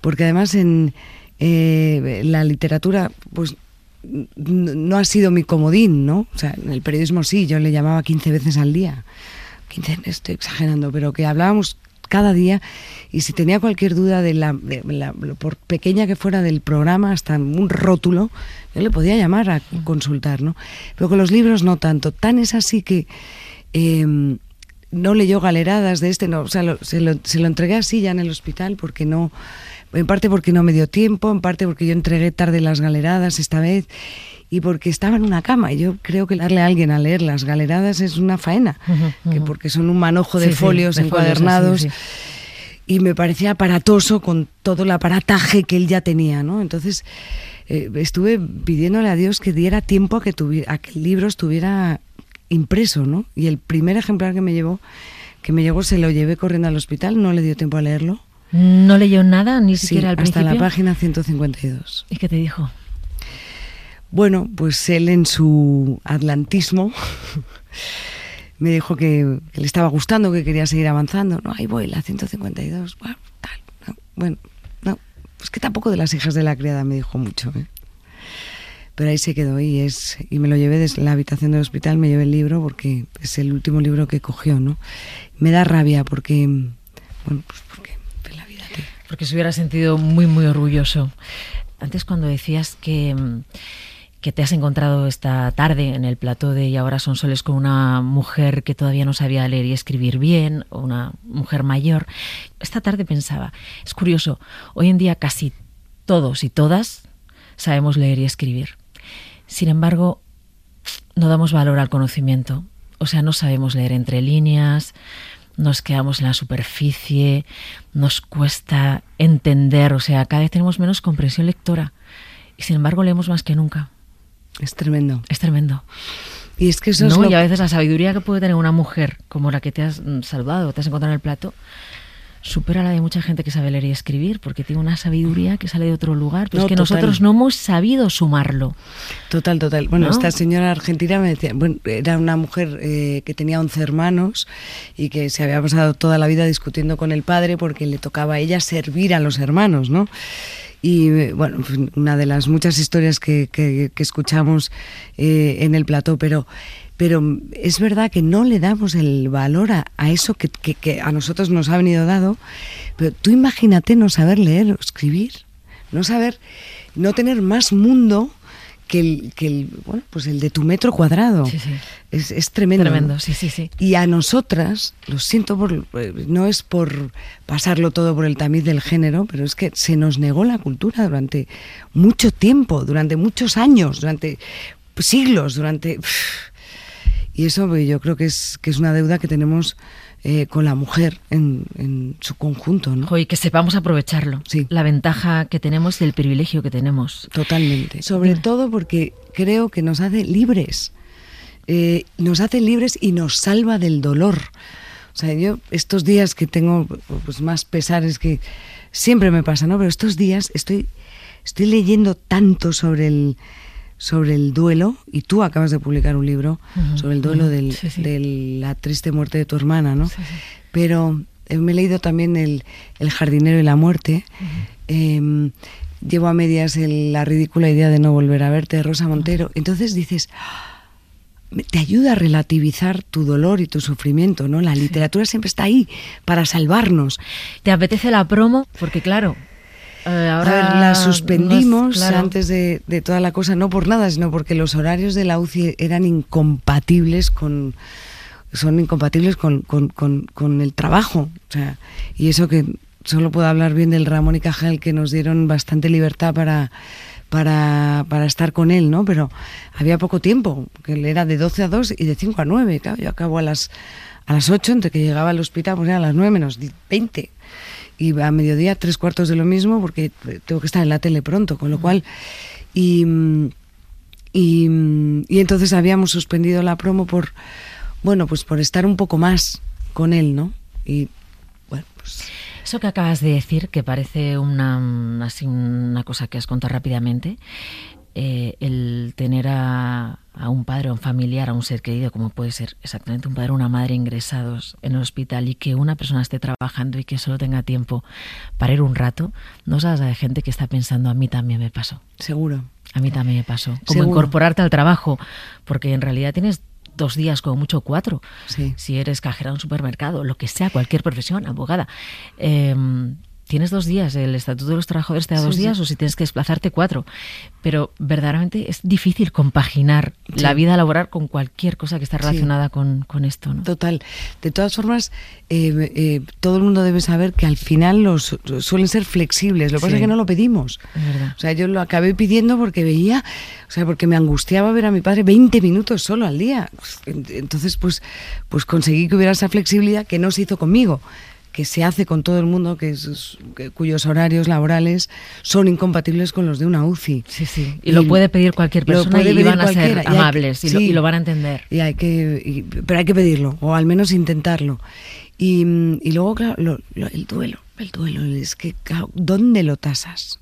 porque además en eh, la literatura, pues no ha sido mi comodín, ¿no? O sea, en el periodismo sí, yo le llamaba quince veces al día. quince, estoy exagerando, pero que hablábamos cada día, y si tenía cualquier duda de la, de la, por pequeña que fuera del programa, hasta un rótulo, yo le podía llamar a consultar, ¿no? Pero con los libros no tanto. Tan es así que eh, no leyó Galeradas de este, no, o sea, lo, se, lo, se lo entregué así ya en el hospital, porque no, en parte porque no me dio tiempo, en parte porque yo entregué tarde las Galeradas esta vez, y porque estaba en una cama, y yo creo que darle a alguien a leer las Galeradas es una faena, uh-huh, uh-huh. que porque son un manojo de sí, folios sí, de encuadernados, folios, así, sí. Y me parecía aparatoso con todo el aparataje que él ya tenía, ¿no? Entonces eh, estuve pidiéndole a Dios que diera tiempo a que, tuviera, a que el libro estuviera impreso, ¿no? Y el primer ejemplar que me llevó, que me llegó, se lo llevé corriendo al hospital, no le dio tiempo a leerlo. ¿No leyó nada, ni sí, siquiera al hasta principio? La página ciento cincuenta y dos. ¿Y qué te dijo? Bueno, pues él en su atlantismo me dijo que, que le estaba gustando, que quería seguir avanzando. No, ahí voy, la ciento cincuenta y dos. Bueno, tal, no, bueno, no, pues que tampoco de Las hijas de la criada me dijo mucho, ¿eh? Pero ahí se quedó y es y me lo llevé desde la habitación del hospital, me llevé el libro porque es el último libro que cogió, ¿no? Me da rabia porque, bueno, pues porque la vida te... Porque se hubiera sentido muy, muy orgulloso. Antes cuando decías que... que te has encontrado esta tarde en el plató de Y ahora son soles con una mujer que todavía no sabía leer y escribir bien, o una mujer mayor. Esta tarde pensaba, es curioso, hoy en día casi todos y todas sabemos leer y escribir. Sin embargo, no damos valor al conocimiento. O sea, no sabemos leer entre líneas, nos quedamos en la superficie, nos cuesta entender, o sea, cada vez tenemos menos comprensión lectora. Y sin embargo leemos más que nunca. Es tremendo. Es tremendo. Y es que eso no, es lo... y a veces la sabiduría que puede tener una mujer como la que te has saludado, te has encontrado en el plato, supera la de mucha gente que sabe leer y escribir, porque tiene una sabiduría que sale de otro lugar, pero no, es que total. Nosotros no hemos sabido sumarlo. Total, total. Bueno, ¿no? Esta señora argentina me decía, bueno, era una mujer eh, que tenía once hermanos y que se había pasado toda la vida discutiendo con el padre porque le tocaba a ella servir a los hermanos, ¿no? Y bueno, una de las muchas historias que, que, que escuchamos eh, en el plató, pero, pero es verdad que no le damos el valor a, a eso que, que, que a nosotros nos ha venido dado. Pero tú imagínate no saber leer o escribir, no saber, no tener más mundo que el, que el, bueno, pues el de tu metro cuadrado. Sí, sí. Es, es tremendo. Tremendo, sí, sí, sí. Y a nosotras, lo siento, por, no es por pasarlo todo por el tamiz del género, pero es que se nos negó la cultura durante mucho tiempo, durante muchos años, durante siglos, durante... Y eso yo creo que es, que es una deuda que tenemos eh, con la mujer en, en su conjunto, ¿no? Y que sepamos aprovecharlo. Sí. La ventaja que tenemos y el privilegio que tenemos. Totalmente. Sobre Dime. todo porque creo que nos hace libres. Eh, nos hace libres y nos salva del dolor. O sea, yo estos días que tengo pues, más pesares, que siempre me pasa, ¿no? Pero estos días estoy, estoy leyendo tanto sobre el... sobre el duelo, y tú acabas de publicar un libro uh-huh, sobre el duelo uh-huh, del, sí, sí. de la triste muerte de tu hermana, ¿no? Sí, sí. Pero eh, me he leído también el, el jardinero y la muerte. Uh-huh. Eh, llevo a medias el, la ridícula idea de no volver a verte, de Rosa Montero. Uh-huh. Entonces dices, te ayuda a relativizar tu dolor y tu sufrimiento, ¿no? La literatura sí. siempre está ahí para salvarnos. ¿Te apetece la promo? Porque claro... Eh, ahora a ver, la suspendimos claro. antes de, de toda la cosa, no por nada, sino porque los horarios de la U C I eran incompatibles con, son incompatibles con, con, con, con el trabajo. O sea, y eso que solo puedo hablar bien del Ramón y Cajal, que nos dieron bastante libertad para, para, para estar con él, ¿no? Pero había poco tiempo, que él era de doce a dos y de cinco a nueve. Claro, yo acabo a las, a las ocho, entre que llegaba al hospital, pues era a las nueve menos veinte. Y a mediodía tres cuartos de lo mismo porque tengo que estar en la tele pronto, con lo cual y, y, y entonces habíamos suspendido la promo por bueno pues por estar un poco más con él, ¿no? Y bueno, pues eso que acabas de decir, que parece una así una cosa que has contado rápidamente, eh, el tener a, a un padre, a un familiar, a un ser querido, como puede ser exactamente un padre o una madre ingresados en el hospital, y que una persona esté trabajando y que solo tenga tiempo para ir un rato, no sabes de gente que está pensando, a mí también me pasó. Seguro. A mí también me pasó. Como Seguro. Incorporarte al trabajo, porque en realidad tienes dos días, como mucho cuatro. Sí. Si eres cajera de un supermercado, lo que sea, cualquier profesión, abogada. Eh, tienes dos días, el Estatuto de los Trabajadores te da Sí, dos sí. días, o si tienes que desplazarte, cuatro. Pero verdaderamente es difícil compaginar Sí. la vida laboral con cualquier cosa que esté relacionada Sí. con, con esto, ¿no? Total. De todas formas, eh, eh, todo el mundo debe saber que al final los suelen ser flexibles. Lo que Sí. pasa es que no lo pedimos. Es verdad. O sea, yo lo acabé pidiendo porque veía, o sea, porque me angustiaba ver a mi padre veinte minutos solo al día. Entonces, pues, pues conseguí que hubiera esa flexibilidad que no se hizo conmigo, que se hace con todo el mundo, que es, que, cuyos horarios laborales son incompatibles con los de una U C I. Sí, sí. Y, y lo puede pedir cualquier persona puede y pedir van a ser cualquiera. Y hay- amables y, lo, sí. y lo van a entender. Y hay que, y- pero hay que pedirlo, o al menos intentarlo. Y, y luego, claro, lo- lo- el duelo, el duelo, es que, claro, ¿dónde lo tasas?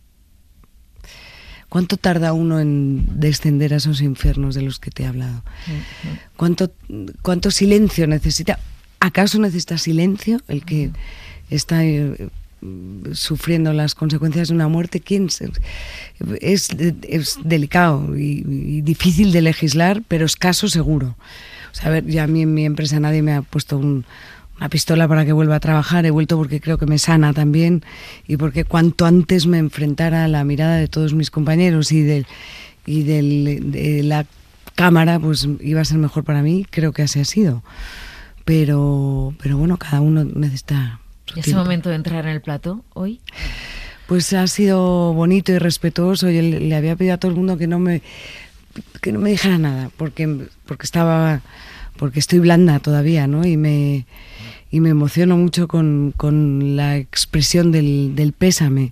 ¿Cuánto tarda uno en descender a esos infiernos de los que te he hablado? Uh-huh. ¿Cuánto, cuánto silencio necesita? ¿Acaso necesita silencio el que está eh, sufriendo las consecuencias de una muerte? ¿Quién se- es, es delicado y, y difícil de legislar, pero escaso seguro. O sea, a ver, ya a mí en mi empresa nadie me ha puesto un, una pistola para que vuelva a trabajar. He vuelto porque creo que me sana también y porque cuanto antes me enfrentara a la mirada de todos mis compañeros y, del, y del, de la cámara, pues iba a ser mejor para mí. Creo que así ha sido. Pero, pero bueno, cada uno necesita su ¿Ese tiempo. momento de entrar en el plató hoy? Pues ha sido bonito y respetuoso. Yo le, le había pedido a todo el mundo que no me que no me dijera nada, porque porque estaba porque estoy blanda todavía, ¿no? Y me y me emociono mucho con, con la expresión del, del pésame.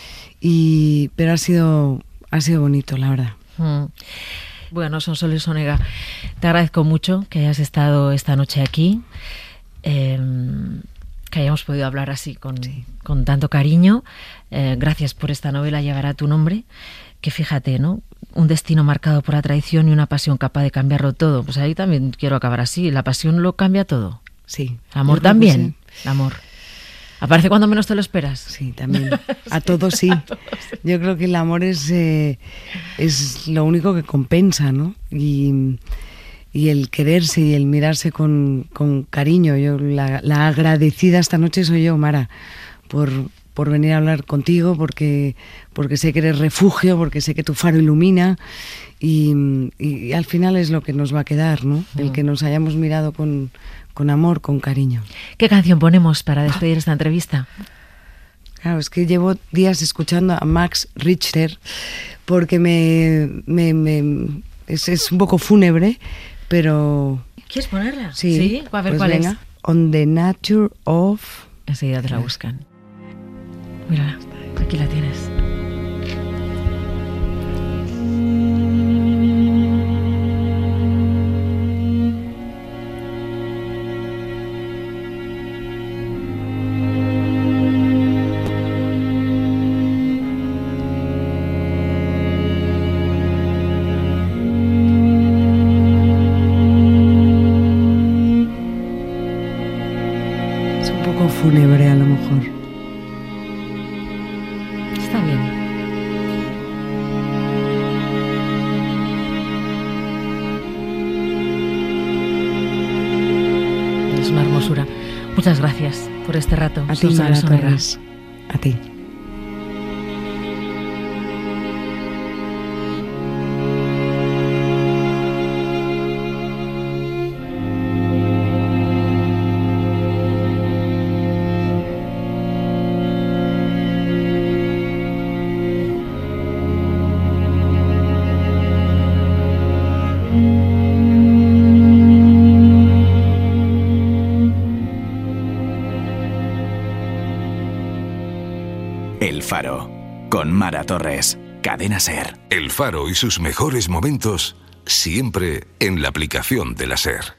Y pero ha sido ha sido bonito, la verdad. Mm. Bueno, Sonsoles Onega, te agradezco mucho que hayas estado esta noche aquí, eh, que hayamos podido hablar así con, Sí. con tanto cariño. Eh, gracias por esta novela, Llevará tu nombre, que fíjate, ¿no? Un destino marcado por la traición y una pasión capaz de cambiarlo todo. Pues ahí también quiero acabar así. La pasión lo cambia todo. Sí. El amor Yo creo que también. sí. El amor. Aparece cuando menos te lo esperas. Sí, también. A todos sí. Yo creo que el amor es, eh, es lo único que compensa, ¿no? Y, y el quererse y el mirarse con, con cariño. Yo la, la agradecida esta noche soy yo, Mara, por, por venir a hablar contigo, porque, porque sé que eres refugio, porque sé que tu faro ilumina y, y al final es lo que nos va a quedar, ¿no? El que nos hayamos mirado con, con amor, con cariño. ¿Qué canción ponemos para despedir esta entrevista? Claro, es que llevo días escuchando a Max Richter porque me, me, me es, es un poco fúnebre, pero ¿Quieres ponerla? sí, A ver pues cuál venga. es. On the Nature of... Enseguida te la buscan. Mírala, aquí la tienes. Es un poco fúnebre a lo mejor. Está bien. Es una hermosura. Muchas gracias por este rato. A ti, Mara Sonsoles Onega. Torres. A ti. El Faro, con Mara Torres, Cadena SER. El Faro y sus mejores momentos siempre en la aplicación de la SER.